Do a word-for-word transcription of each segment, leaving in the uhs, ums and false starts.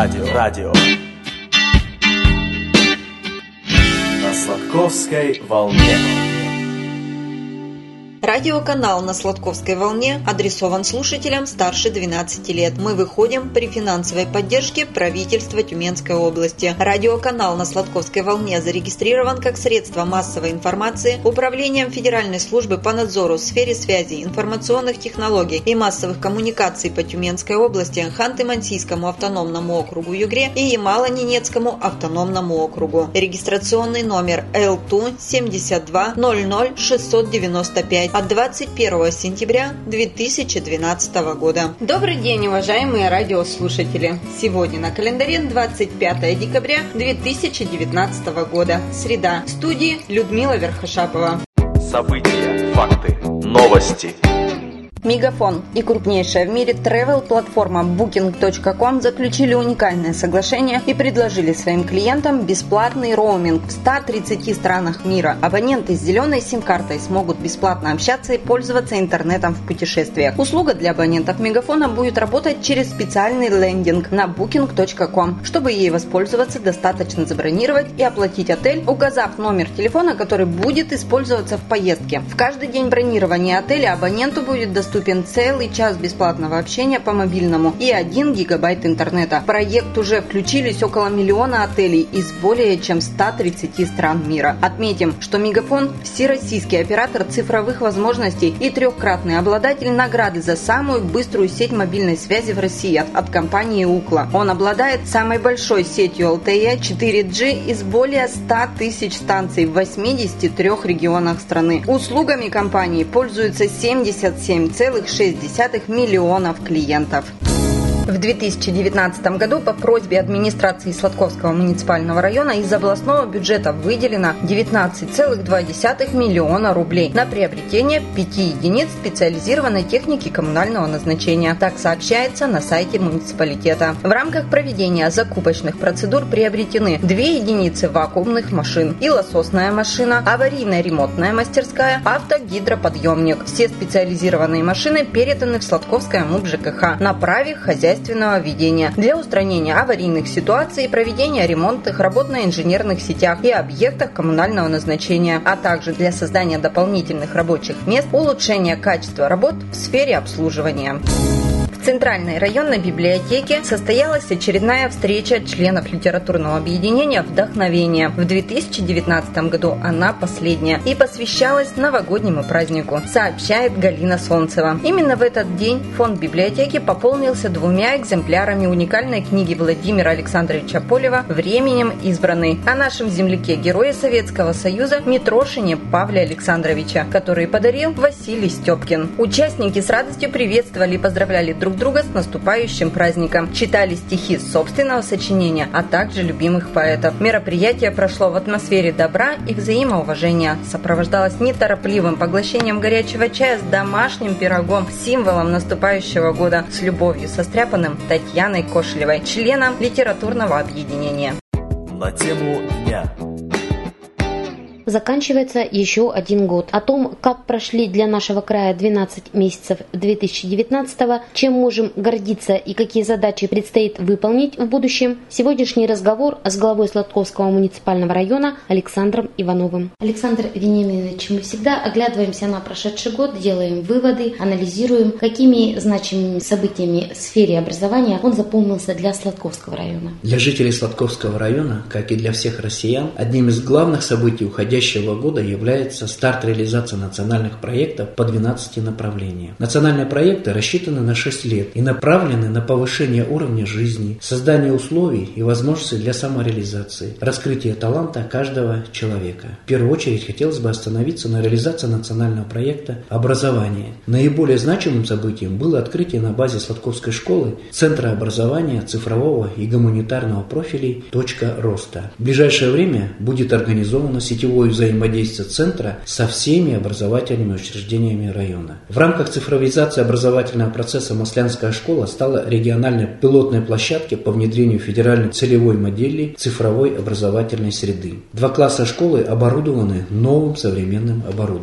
радио, радио. На Сладковской волне. Радиоканал на Сладковской волне адресован слушателям старше двенадцати лет. Мы выходим при финансовой поддержке правительства Тюменской области. Радиоканал на Сладковской волне зарегистрирован как средство массовой информации Управлением Федеральной службы по надзору в сфере связи, информационных технологий и массовых коммуникаций по Тюменской области, Ханты-Мансийскому автономному округу Югре и Ямало-Ненецкому автономному округу. Регистрационный номер эл ту семьдесят два ноль ноль шестьсот девяносто пять от двадцать первого сентября две тысячи двенадцатого года. Добрый день, уважаемые радиослушатели! Сегодня на календаре двадцать пятое декабря две тысячи девятнадцатого года. Среда. В студии Людмила Верхошапова. События, факты, новости. Мегафон и крупнейшая в мире travel-платформа букинг точка ком заключили уникальное соглашение и предложили своим клиентам бесплатный роуминг в ста тридцати странах мира. Абоненты с зеленой сим-картой смогут бесплатно общаться и пользоваться интернетом в путешествиях. Услуга для абонентов Мегафона будет работать через специальный лендинг на букинг точка ком. Чтобы ей воспользоваться, достаточно забронировать и оплатить отель, указав номер телефона, который будет использоваться в поездке. В каждый день бронирования отеля абоненту будет доступен Доступен целый час бесплатного общения по мобильному и один гигабайт интернета. В проект уже включились около миллиона отелей из более чем ста тридцати стран мира. Отметим, что Мегафон – всероссийский оператор цифровых возможностей и трехкратный обладатель награды за самую быструю сеть мобильной связи в России от, от компании Ookla. Он обладает самой большой сетью эл ти и четыре джи из более ста тысяч станций в восьмидесяти трёх регионах страны. Услугами компании пользуются семьдесят семь целых шесть десятых миллионов клиентов. В две тысячи девятнадцатом году по просьбе администрации Сладковского муниципального района из областного бюджета выделено девятнадцать целых два десятых миллиона рублей на приобретение пяти единиц специализированной техники коммунального назначения. Так сообщается на сайте муниципалитета. В рамках проведения закупочных процедур приобретены две единицы вакуумных машин, пилососная машина, аварийно-ремонтная мастерская, автогидроподъемник. Все специализированные машины переданы в Сладковское МУП-ЖКХ на праве хозяйственного ведения для устранения аварийных ситуаций и проведения ремонтных работ на инженерных сетях и объектах коммунального назначения, а также для создания дополнительных рабочих мест, улучшения качества работ в сфере обслуживания. В Центральной районной библиотеке состоялась очередная встреча членов литературного объединения «Вдохновение». В две тысячи девятнадцатом году она последняя и посвящалась новогоднему празднику, сообщает Галина Солнцева. Именно в этот день фонд библиотеки пополнился двумя экземплярами уникальной книги Владимира Александровича Полева «Временем избранный» о нашем земляке, герое Советского Союза Митрошине Павле Александровича, который подарил Василий Степкин. Участники с радостью приветствовали и поздравляли друг друга с наступающим праздником, читали стихи собственного сочинения, а также любимых поэтов. Мероприятие прошло в атмосфере добра и взаимоуважения, сопровождалось неторопливым поглощением горячего чая с домашним пирогом, символом наступающего года, с любовью состряпанным Татьяной Кошелевой, членом литературного объединения. На тему дня. Заканчивается еще один год. О том, как прошли для нашего края двенадцать месяцев две тысячи девятнадцатого, чем можем гордиться и какие задачи предстоит выполнить в будущем, сегодняшний разговор с главой Сладковского муниципального района Александром Ивановым. Александр Вениаминович, мы всегда оглядываемся на прошедший год, делаем выводы, анализируем, какими значимыми событиями в сфере образования он запомнился для Сладковского района. Для жителей Сладковского района, как и для всех россиян, одним из главных событий уходящего года является старт реализации национальных проектов по двенадцати направлениям. Национальные проекты рассчитаны на шесть лет и направлены на повышение уровня жизни, создание условий и возможностей для самореализации, раскрытие таланта каждого человека. В первую очередь хотелось бы остановиться на реализации национального проекта образования. Наиболее значимым событием было открытие на базе Сладковской школы Центра образования цифрового и гуманитарного профилей «Точка роста». В ближайшее время будет организовано сетевое взаимодействие центра со всеми образовательными учреждениями района. В рамках цифровизации образовательного процесса Маслянская школа стала региональной пилотной площадкой по внедрению федеральной целевой модели цифровой образовательной среды. Два класса школы оборудованы новым современным оборудованием.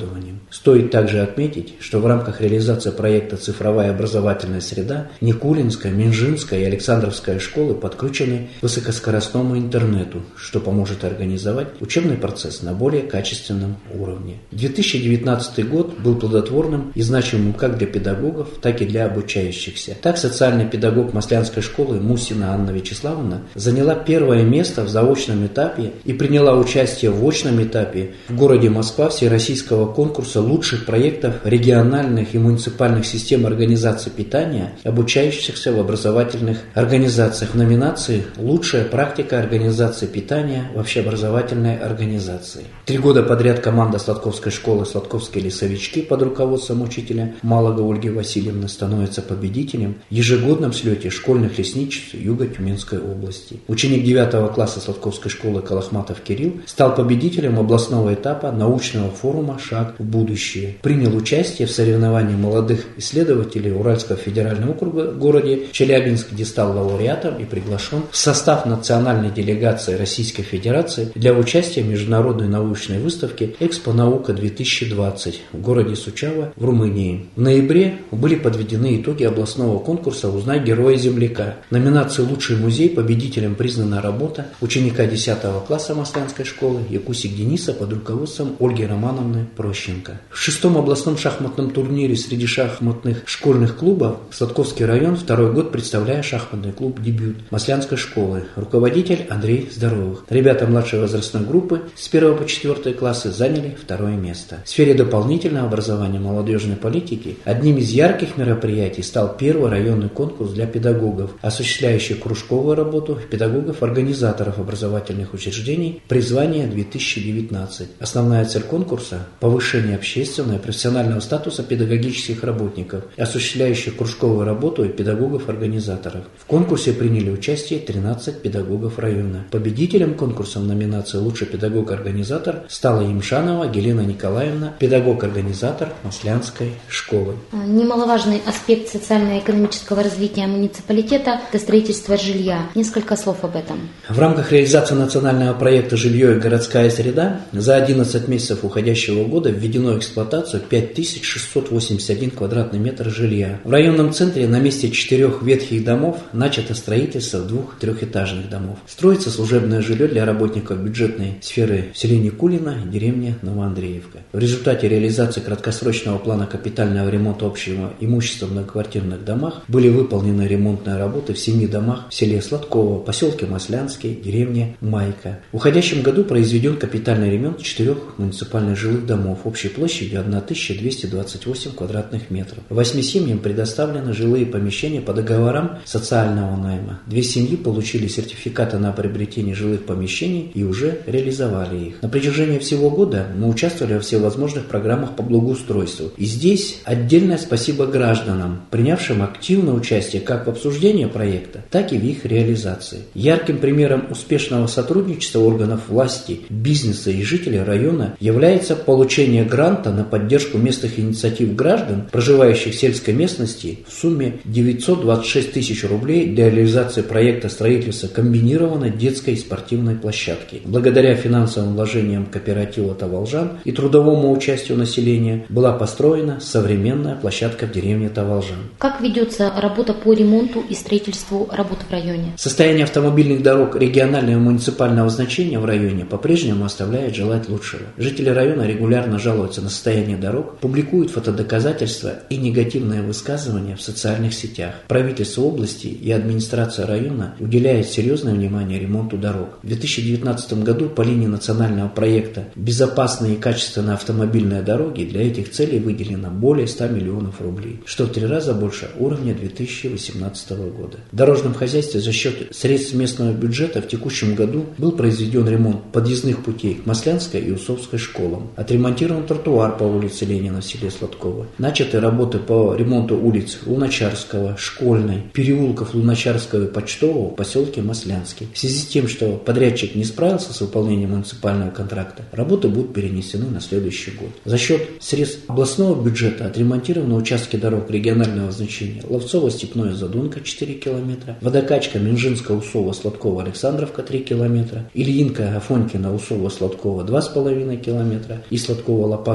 Стоит также отметить, что в рамках реализации проекта «Цифровая образовательная среда» Никулинская, Минжинская и Александровская школы подключены к высокоскоростному интернету, что поможет организовать учебный процесс на более качественном уровне. две тысячи девятнадцатый год был плодотворным и значимым как для педагогов, так и для обучающихся. Так, социальный педагог Маслянской школы Мусина Анна Вячеславовна заняла первое место в заочном этапе и приняла участие в очном этапе в городе Москва всероссийского конкурса лучших проектов региональных и муниципальных систем организации питания, обучающихся в образовательных организациях в номинации «Лучшая практика организации питания в общеобразовательной организации». Три года подряд команда Сладковской школы «Сладковские лесовички» под руководством учителя Малого Ольги Васильевны становится победителем в ежегодном слете школьных лесничеств Юго-Тюменской области. Ученик девятого класса Сладковской школы Колохматов Кирилл стал победителем областного этапа научного форума «Шаг в будущее». Принял участие в соревновании молодых исследователей Уральского федерального округа в городе Челябинск, где стал лауреатом и приглашен в состав национальной делегации Российской Федерации для участия в международной научной выставке «Экспо-наука-две тысячи двадцать» в городе Сучава в Румынии. В ноябре были подведены итоги областного конкурса «Узнай героя-земляка». В номинации «Лучший музей» победителем признана работа ученика десятого класса Маслянской школы Якусик Дениса под руководством Ольги Романовны Прощенко. В шестом областном шахматном турнире среди шахматных школьных клубов Сладковский район второй год представляет шахматный клуб «Дебют» Маслянской школы. Руководитель Андрей Здоровых. Ребята младшей возрастной группы с первого по четвёртый классы заняли второе место. В сфере дополнительного образования молодежной политики одним из ярких мероприятий стал первый районный конкурс для педагогов, осуществляющий кружковую работу педагогов-организаторов образовательных учреждений «Призвание две тысячи девятнадцать». Основная цель конкурса – повышение общественного и профессионального статуса педагогических работников, осуществляющих кружковую работу и педагогов-организаторов. В конкурсе приняли участие тринадцать педагогов района. Победителем конкурса в номинации «Лучший педагог-организатор» стала Емшанова Елена Николаевна, педагог-организатор Маслянской школы. Немаловажный аспект социально-экономического развития муниципалитета – это строительство жилья. Несколько слов об этом. В рамках реализации национального проекта «Жилье и городская среда» за одиннадцать месяцев уходящего года введено в эксплуатацию пять тысяч шестьсот восемьдесят один квадратный метр жилья. В районном центре на месте четырех ветхих домов начато строительство двух трехэтажных домов. Строится служебное жилье для работников бюджетной сферы в селе Никулино, деревня Новоандреевка. В результате реализации краткосрочного плана капитального ремонта общего имущества в многоквартирных домах были выполнены ремонтные работы в семи домах в селе Сладково, поселке Маслянский, деревне Майка. В уходящем году произведен капитальный ремонт четырех муниципальных жилых домов общей площадью тысяча двести двадцать восемь квадратных метров. Восьми семьям предоставлены жилые помещения по договорам социального найма. Две семьи получили сертификаты на приобретение жилых помещений и уже реализовали их. На протяжении всего года мы участвовали во всевозможных программах по благоустройству. И здесь отдельное спасибо гражданам, принявшим активное участие как в обсуждении проекта, так и в их реализации. Ярким примером успешного сотрудничества органов власти, бизнеса и жителей района является получение гранта на поддержку местных инициатив граждан, проживающих в сельской местности, в сумме девятьсот двадцать шесть тысяч рублей для реализации проекта строительства комбинированной детской и спортивной площадки. Благодаря финансовым вложениям кооператива «Таволжан» и трудовому участию населения была построена современная площадка в деревне Таволжан. Как ведется работа по ремонту и строительству работ в районе? Состояние автомобильных дорог регионального и муниципального значения в районе по-прежнему оставляет желать лучшего. Жители района регулярно жалуются на состояние дорог, публикуют фотодоказательства и негативные высказывания в социальных сетях. Правительство области и администрация района уделяют серьезное внимание ремонту дорог. В две тысячи девятнадцатом году по линии национального проекта «Безопасные и качественные автомобильные дороги» для этих целей выделено более ста миллионов рублей, что в три раза больше уровня две тысячи восемнадцатого года. В дорожном хозяйстве за счет средств местного бюджета в текущем году был произведен ремонт подъездных путей к Маслянской и Усовской школам, отремонтирован тротуар по улице Ленина в селе Сладково, начаты работы по ремонту улиц Луначарского, Школьной, переулков Луначарского и Почтового в поселке Маслянский. В связи с тем, что подрядчик не справился с выполнением муниципального контракта, работы будут перенесены на следующий год. За счет средств областного бюджета отремонтированы участки дорог регионального значения: Ловцово-Степное Задонка четыре километра, Водокачка Минжинска Усова Сладкова Александровка три километра, Ильинка Афонькина Усова Сладкова два с половиной километра и Сладкова Лопа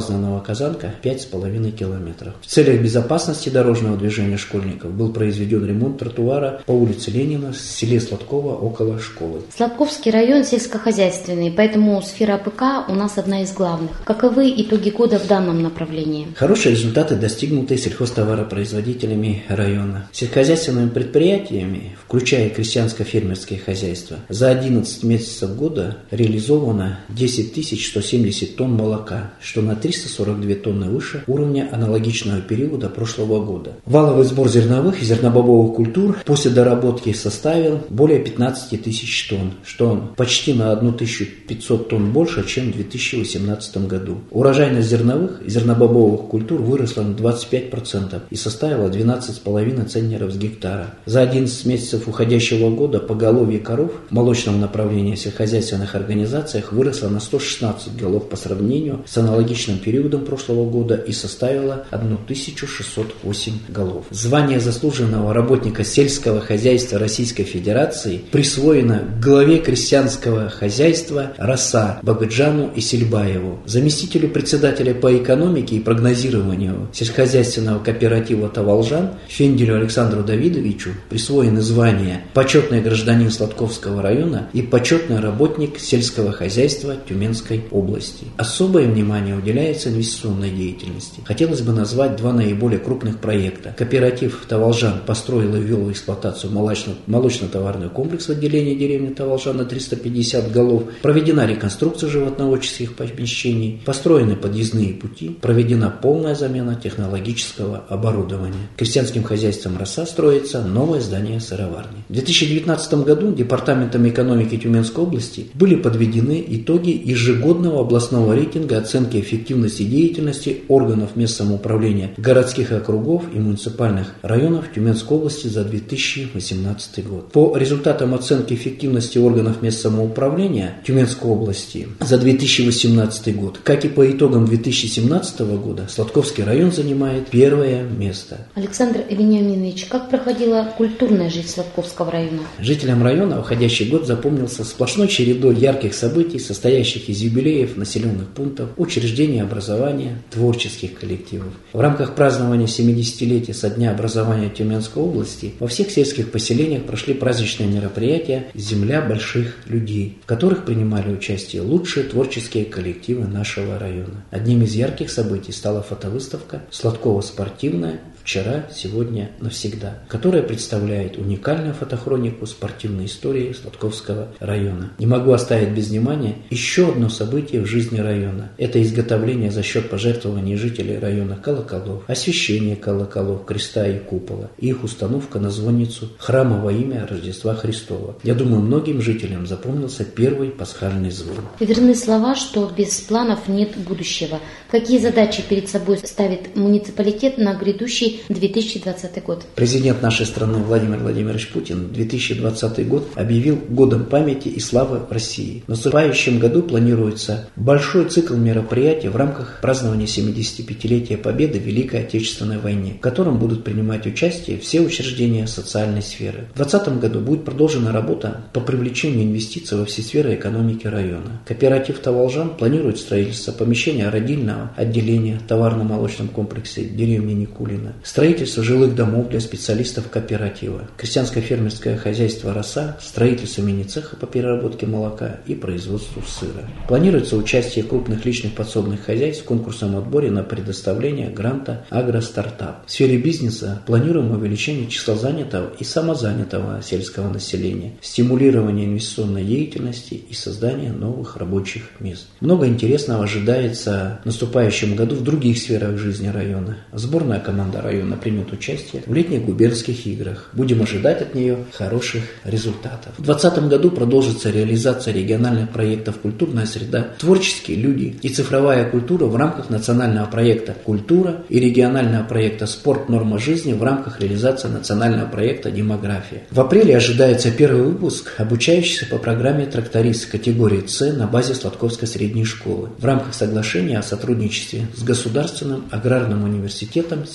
Новоказанка пять с половиной километров. В целях безопасности дорожного движения школьников был произведен ремонт тротуара по улице Ленина в селе Сладково около школы. Сладковский район сельскохозяйственный, поэтому сфера АПК у нас одна из главных. Каковы итоги года в данном направлении? Хорошие результаты достигнуты сельхозтоваропроизводителями района. Сельскохозяйственными предприятиями, включая крестьянско-фермерские хозяйства, за одиннадцать месяцев года реализовано десять тысяч сто семьдесят тонн молока, что на триста сорок две тонны выше уровня аналогичного периода прошлого года. Валовый сбор зерновых и зернобобовых культур после доработки составил более пятнадцать тысяч тонн, что почти на тысячу пятьсот тонн больше, чем в две тысячи восемнадцатом году. Урожайность зерновых и зернобобовых культур выросла на двадцать пять процентов и составила двенадцать с половиной центнеров с гектара. За одиннадцать месяцев уходящего года поголовье коров в молочном направлении в сельскохозяйственных организациях выросло на сто шестнадцать голов по сравнению с аналогичным периодом прошлого года и составило тысячу шестьсот восемь голов. Звание заслуженного работника сельского хозяйства Российской Федерации присвоено главе крестьянского хозяйства Роса Багаджану Исельбаеву, заместителю председателя по экономике и прогнозированию сельскохозяйственного кооператива «Таволжан» Фенделю Александру Давидовичу присвоены звания «Почетный гражданин Сладковского района» и «Почетный работник сельского хозяйства Тюменской области». Особое внимание уделяется инвестиционной деятельности. Хотелось бы назвать два наиболее крупных проекта. Кооператив «Таволжан» построил и ввел в эксплуатацию молочно-товарный комплекс в отделении деревни Таволжан на триста пятьдесят голов, проведена реконструкция животноводческих помещений, построены подъездные пути, проведена полная замена технологического оборудования. Крестьянским хозяйством «Роса» строится новое здание сыроварни. В две тысячи девятнадцатом году Департаментом экономики Тюменской области были подведены итоги ежегодного областного рейтинга оценки эффективности деятельности органов местного самоуправления городских округов и муниципальных районов Тюменской области за две тысячи восемнадцатый год. По результатам оценки эффективности органов местного самоуправления Тюменской области за две тысячи восемнадцатый год, как и по итогам две тысячи семнадцатого года, Сладковский район занимает первое место. Александр Вениаминович, как проходила культурная жизнь Сладковского района? Жителям района уходящий год запомнился сплошной чередой ярких событий, состоящих из юбилеев населенных пунктов, учреждений образования, творческих коллективов. В рамках празднования семидесятилетия со дня образования Тюменской области во всех сельских поселениях прошли праздничные мероприятия «Земля больших людей», в которых принимали участие лучшие творческие коллективы нашего района. Одним из ярких событий стала фотовыставка «Сладково спортивная. Вчера, сегодня, навсегда», которая представляет уникальную фотохронику спортивной истории Сладковского района. Не могу оставить без внимания еще одно событие в жизни района. Это изготовление за счет пожертвований жителей района колоколов, освящение колоколов, креста и купола, и их установка на звонницу храма во имя Рождества Христова. Я думаю, многим жителям запомнился первый пасхальный звон. Верны слова, что без планов нет будущего. Какие задачи перед собой ставит муниципалитет на грядущий две тысячи двадцатый год? Президент нашей страны Владимир Владимирович Путин две тысячи двадцатый год объявил годом памяти и славы в России. В наступающем году планируется большой цикл мероприятий в рамках празднования семидесятипятилетия Победы в Великой Отечественной войне, в котором будут принимать участие все учреждения социальной сферы. В две тысячи двадцатом году будет продолжена работа по привлечению инвестиций во все сферы экономики района. Кооператив «Таволжан» планирует строительство помещения родильного отделения в товарно-молочном комплексе деревни Никулина, строительство жилых домов для специалистов кооператива, крестьянско-фермерское хозяйство «Роса», строительство мини-цеха по переработке молока и производству сыра. Планируется участие крупных личных подсобных хозяйств в конкурсном отборе на предоставление гранта «Агростартап». В сфере бизнеса планируем увеличение числа занятого и самозанятого сельского населения, стимулирование инвестиционной деятельности и создание новых рабочих мест. Много интересного ожидается в наступающем году в других сферах жизни района. Сборная команда района примет участие в летних губернских играх. Будем ожидать от нее хороших результатов. В две тысячи двадцатом году продолжится реализация региональных проектов «Культурная среда», «Творческие люди» и «Цифровая культура» в рамках национального проекта «Культура» и регионального проекта «Спорт. Норма жизни» в рамках реализации национального проекта «Демография». В апреле ожидается первый выпуск, обучающийся по программе «Тракторист» категории «С» на базе Сладковской средней школы в рамках соглашения о сотрудничестве с Государственным аграрным университетом Северного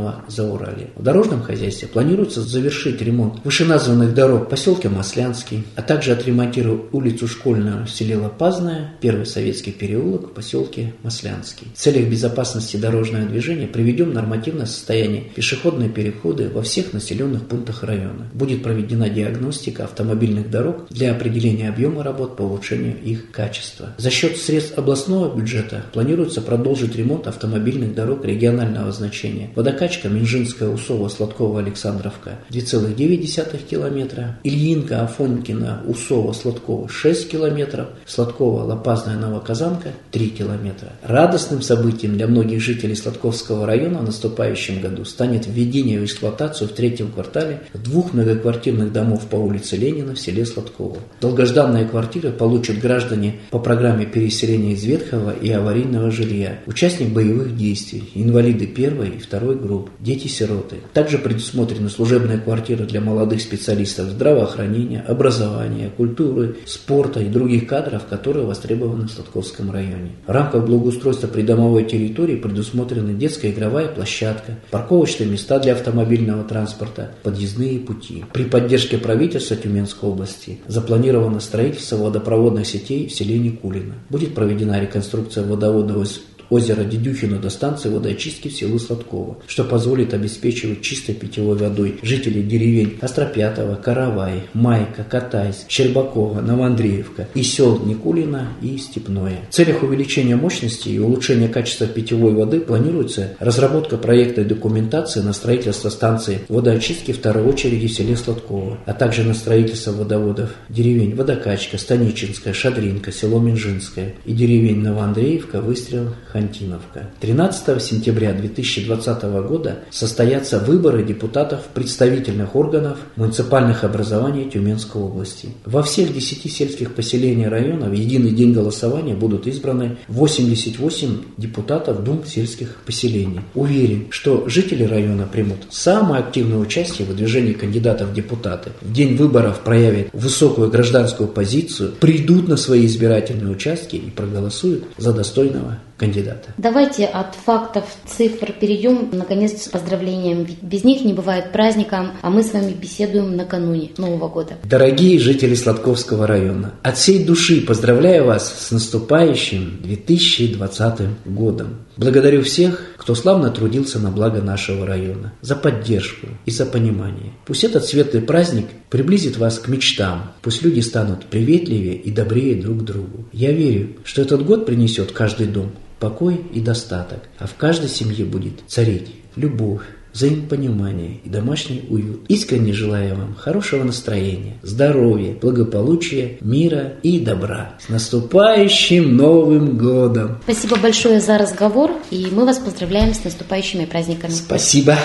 Северного Зауралья. В дорожном хозяйстве планируется завершить ремонт вышеназванных дорог в поселке Маслянский, а также отремонтировать улицу Школьную в селе Лопазное, первый советский переулок в поселке Маслянский. В целях безопасности дорожного движения приведем в нормативное состояние пешеходные переходы во всех населенных пунктах района. Будет проведена диагностика автомобильных дорог для определения объема работ по улучшению их качества. За счет средств областного бюджета планируется продолжить ремонт автомобильных дорог регионального значения. Водокачка Минжинская, Усово, Сладкова, Александровка два целых девять десятых километра, Ильинка, Афонькина, Усово, Сладкова шесть километров, Сладкова, Лопазная, Новоказанка три километра. Радостным событием для многих жителей Сладковского района в наступающем году станет введение в эксплуатацию в третьем квартале двух многоквартирных домов по улице Ленина в селе Сладково. Долгожданные квартиры получат граждане по программе переселения из ветхого и аварийного жилья, участник боевых действий, инвалиды первой и второй групп, дети-сироты. Также предусмотрены служебные квартиры для молодых специалистов здравоохранения, образования, культуры, спорта и других кадров, которые востребованы в Сладковском районе. В рамках благоустройства придомовой территории предусмотрены детская игровая площадка, парковочные места для автомобильного транспорта, подъездные пути. При поддержке правительства Тюменской области запланировано строительство водопроводных сетей в селе Никулино. Будет проведена реконструкция водовода озера Дедюхино до станции водоочистки в село Сладково, что позволит обеспечивать чистой питьевой водой жителей деревень Остропятова, Каравай, Майка, Катайск, Щербакова, Новоандреевка и сел Никулино и Степное. В целях увеличения мощности и улучшения качества питьевой воды планируется разработка проектной документации на строительство станции водоочистки второй очереди в селе Сладково, а также на строительство водоводов деревень Водокачка, Станичинская, Шадринка, село Минжинское и деревень Новоандреевка, Выстрел, Хантиновка. тринадцатого сентября две тысячи двадцатого года состоятся выборы депутатов представительных органов муниципальных образований Тюменской области. Во всех десяти сельских поселениях района в единый день голосования будут избраны восемьдесят восемь депутатов дум сельских поселений. Уверен, что жители района примут самое активное участие в выдвижении кандидатов в депутаты. В день выборов проявят высокую гражданскую позицию, придут на свои избирательные участки и проголосуют за достойного кандидата. Давайте от фактов, цифр перейдем, наконец, к поздравлениям. Ведь без них не бывает праздника, а мы с вами беседуем накануне Нового года. Дорогие жители Сладковского района, от всей души поздравляю вас с наступающим две тысячи двадцатым годом. Благодарю всех, кто славно трудился на благо нашего района, за поддержку и за понимание. Пусть этот светлый праздник приблизит вас к мечтам, пусть люди станут приветливее и добрее друг к другу. Я верю, что этот год принесет в каждый дом покой и достаток, а в каждой семье будет царить любовь, взаимопонимание и домашний уют. Искренне желаю вам хорошего настроения, здоровья, благополучия, мира и добра. С наступающим Новым годом! Спасибо большое за разговор, и мы вас поздравляем с наступающими праздниками. Спасибо!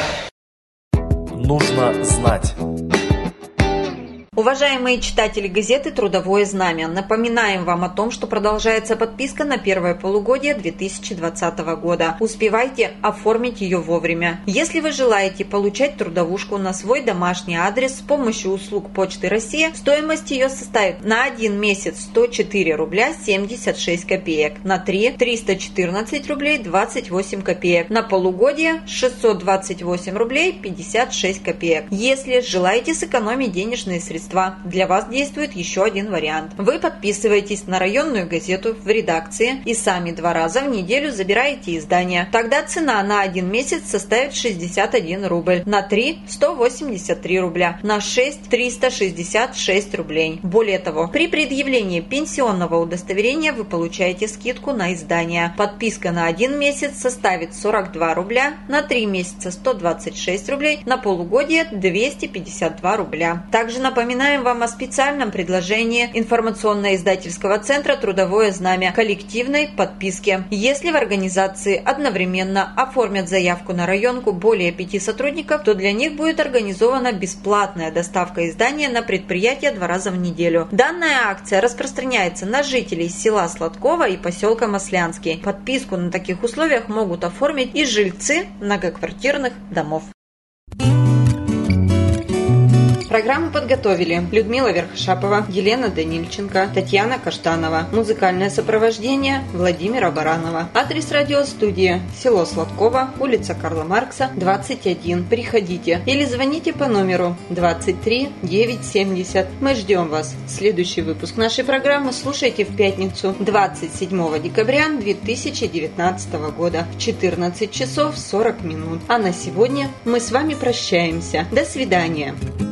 Нужно знать. Уважаемые читатели газеты «Трудовое знамя», напоминаем вам о том, что продолжается подписка на первое полугодие две тысячи двадцатого года. Успевайте оформить ее вовремя. Если вы желаете получать трудовушку на свой домашний адрес с помощью услуг Почты России, стоимость ее составит на один месяц сто четыре рубля семьдесят шесть копеек, на три – триста четырнадцать рублей двадцать восемь копеек, на полугодие – шестьсот двадцать восемь рублей пятьдесят шесть копеек. Если желаете сэкономить денежные средства, для вас действует еще один вариант. Вы подписываетесь на районную газету в редакции и сами два раза в неделю забираете издание. Тогда цена на один месяц составит шестьдесят один рубль, на три – сто восемьдесят три рубля, на шесть – триста шестьдесят шесть рублей. Более того, при предъявлении пенсионного удостоверения вы получаете скидку на издание. Подписка на один месяц составит сорок два рубля, на три месяца – сто двадцать шесть рублей, на полугодие – двести пятьдесят два рубля. Также напоминаю Напоминаем вам о специальном предложении информационно-издательского центра «Трудовое знамя» коллективной подписки. Если в организации одновременно оформят заявку на районку более пяти сотрудников, то для них будет организована бесплатная доставка издания на предприятие два раза в неделю. Данная акция распространяется на жителей села Сладково и поселка Маслянский. Подписку на таких условиях могут оформить и жильцы многоквартирных домов. Программу подготовили Людмила Верхошапова, Елена Данильченко, Татьяна Каштанова. Музыкальное сопровождение Владимира Баранова. Адрес радиостудии: село Сладково, улица Карла Маркса, двадцать один. Приходите или звоните по номеру двадцать три девятьсот семьдесят. Мы ждем вас. Следующий выпуск нашей программы слушайте в пятницу, двадцать седьмого декабря две тысячи девятнадцатого года в четырнадцать часов сорок минут. А на сегодня мы с вами прощаемся. До свидания.